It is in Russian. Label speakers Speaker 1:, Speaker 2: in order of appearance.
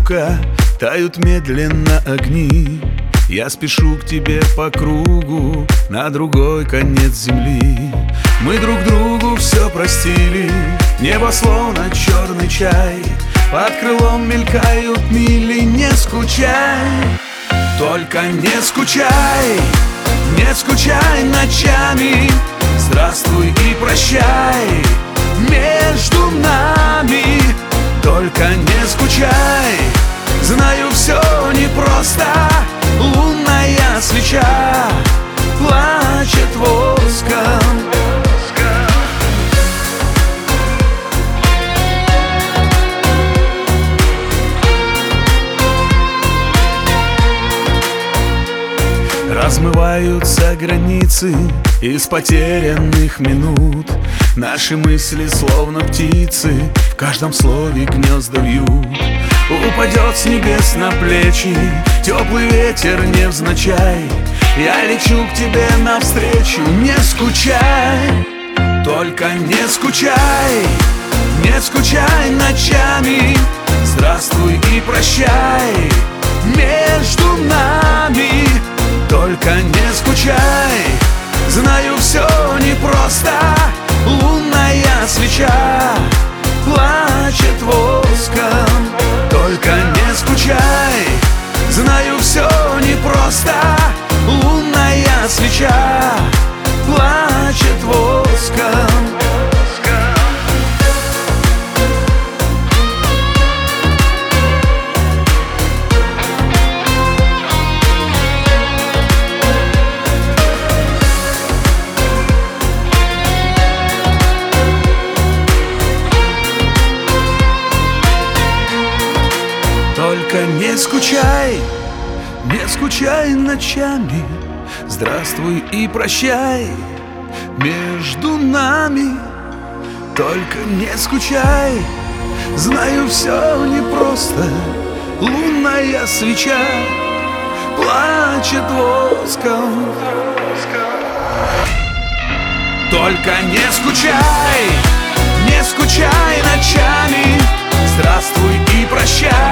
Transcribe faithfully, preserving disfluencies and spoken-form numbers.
Speaker 1: скука, тают медленно огни. Я спешу к тебе по кругу, на другой конец земли. Мы друг другу все простили, небо словно черный чай. Под крылом мелькают мили, не скучай, только не скучай, не скучай ночами. Здравствуй и прощай между нами, только не скучай. Знаю, все непросто, лунная свеча плачет воском. Размываются границы из потерянных минут. Наши мысли словно птицы в каждом слове гнезда вьют. Упадет с небес на плечи теплый ветер невзначай. Я лечу к тебе навстречу, не скучай, только не скучай, не скучай ночами. Здравствуй и прощай между нами, только не скучай. Знаю, все непросто, лунная свеча плачет воском. Только не скучай, знаю, все непросто, лунная свеча плачет воском. Только не скучай, не скучай ночами. Здравствуй и прощай между нами, только не скучай. Знаю, все непросто, лунная свеча плачет воском. Только не скучай, не скучай ночами. Здравствуй и прощай